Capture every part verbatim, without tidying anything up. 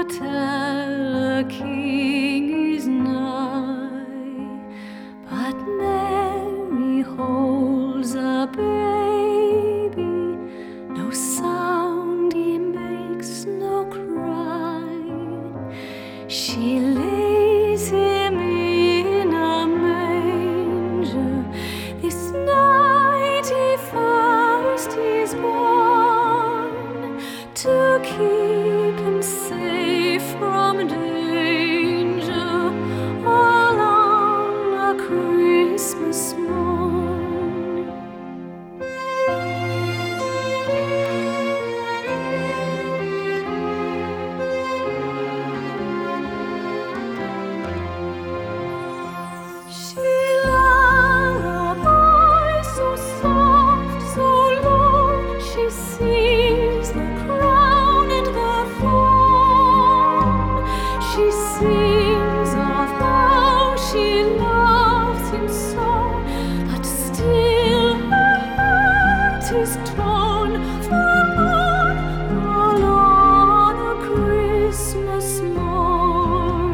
tell a king is nigh, but Mary holds a baby, no sound he makes, no cry. She lays him in a manger, this night he first is born, to keep him safe from danger, all on a Christmas morn. She lullabies so soft, so low, she sees the crown and the throne. She sings of how she loves him so, but still her heart is torn for one, all on a Christmas morn.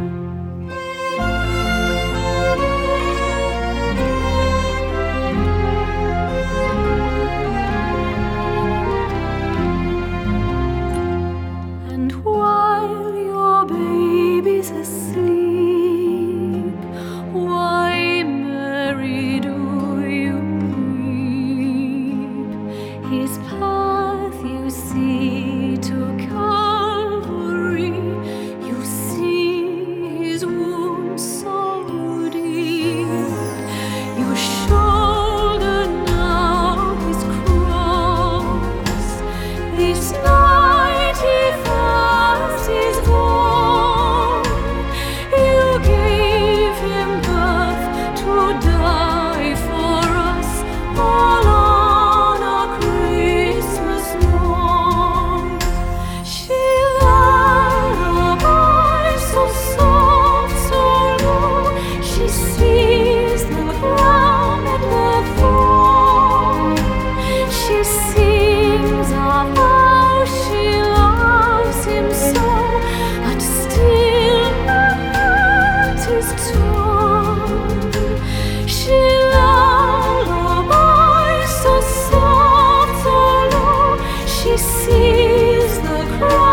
And while your baby's asleep, why, Mary, do you weep? His path you see to Calvary, you see his wounds so deep. You shoulder now his cross, this night he first is born. You gave him birth to die for us, all on a Christmas morn. She lullabies so soft, so low, she sees the crown and the throne. She sings of how she loves him so, but still her heart is torn. She lullabies so soft, so low, she sees the crown